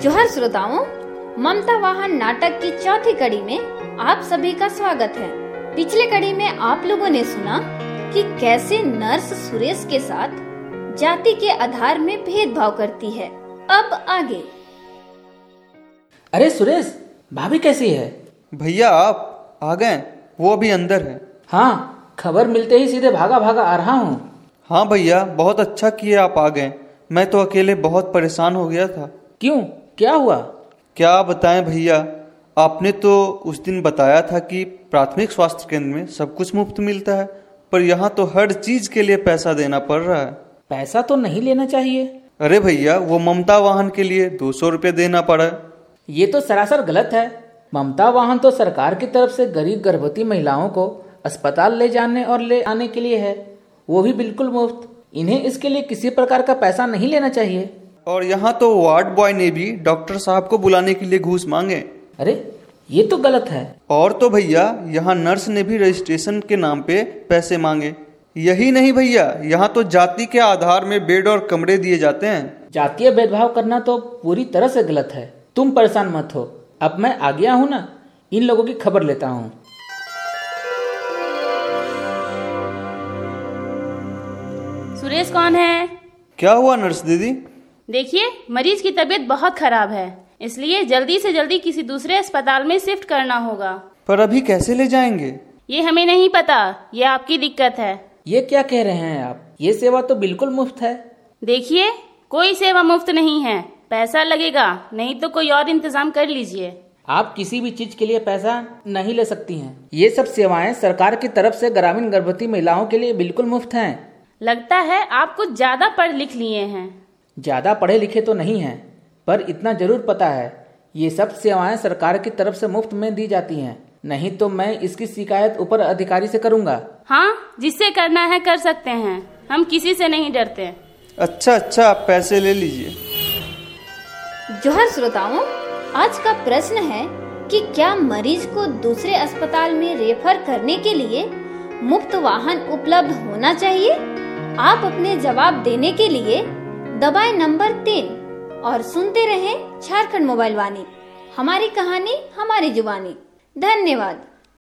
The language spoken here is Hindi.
जोहर श्रोताओं, ममता वाहन नाटक की चौथी कड़ी में आप सभी का स्वागत है। पिछले कड़ी में आप लोगों ने सुना कि कैसे नर्स सुरेश के साथ जाति के आधार में भेदभाव करती है। अब आगे। अरे सुरेश, भाभी कैसी है? भैया आप आ गए? वो अभी अंदर है। हाँ, खबर मिलते ही सीधे भागा भागा आ रहा हूँ। हाँ भैया, बहुत अच्छा किए आप आ गए। मैं तो अकेले बहुत परेशान हो गया था। क्यों, क्या हुआ? क्या बताएं भैया, आपने तो उस दिन बताया था कि प्राथमिक स्वास्थ्य केंद्र में सब कुछ मुफ्त मिलता है, पर यहाँ तो हर चीज के लिए पैसा देना पड़ रहा है। पैसा तो नहीं लेना चाहिए। अरे भैया, वो ममता वाहन के लिए 200 रुपये देना पड़ा। ये तो सरासर गलत है। ममता वाहन तो सरकार की तरफ से गरीब गर्भवती महिलाओं को अस्पताल ले जाने और ले आने के लिए है, वो भी बिल्कुल मुफ्त। इन्हें इसके लिए किसी प्रकार का पैसा नहीं लेना चाहिए। और यहाँ तो वार्ड बॉय ने भी डॉक्टर साहब को बुलाने के लिए घूस मांगे। अरे ये तो गलत है। और तो भैया, यहाँ नर्स ने भी रजिस्ट्रेशन के नाम पे पैसे मांगे। यही नहीं भैया, यहाँ तो जाति के आधार में बेड और कमरे दिए जाते हैं। जातीय भेदभाव करना तो पूरी तरह से गलत है। तुम परेशान मत हो, अब मैं आ गया हूँ ना, इन लोगों की खबर लेता हूँ। सुरेश कौन है? क्या हुआ नर्स दीदी? देखिए, मरीज की तबीयत बहुत खराब है, इसलिए जल्दी से जल्दी किसी दूसरे अस्पताल में शिफ्ट करना होगा। पर अभी कैसे ले जाएंगे? ये हमें नहीं पता, ये आपकी दिक्कत है। ये क्या कह रहे हैं आप? ये सेवा तो बिल्कुल मुफ्त है। देखिए, कोई सेवा मुफ्त नहीं है, पैसा लगेगा, नहीं तो कोई और इंतजाम कर लीजिए। आप किसी भी चीज के लिए पैसा नहीं ले सकती हैं। ये सब सेवाएं सरकार की तरफ से ग्रामीण गर्भवती महिलाओं के लिए बिल्कुल मुफ्त हैं। लगता है आप कुछ ज्यादा पढ़ लिख लिए हैं। ज्यादा पढ़े लिखे तो नहीं हैं, पर इतना जरूर पता है ये सब सेवाएं सरकार की तरफ से मुफ्त में दी जाती हैं। नहीं तो मैं इसकी शिकायत ऊपर अधिकारी से करूंगा। हाँ, जिससे करना है कर सकते हैं, हम किसी से नहीं डरते। अच्छा, आप पैसे ले लीजिए। जोहर श्रोताओं, आज का प्रश्न है कि क्या मरीज को दूसरे अस्पताल में रेफर करने के लिए मुफ्त वाहन उपलब्ध होना चाहिए? आप अपने जवाब देने के लिए दबाएं नंबर 3 और सुनते रहें झारखंड मोबाइल वाणी। हमारी कहानी हमारी जुबानी। धन्यवाद।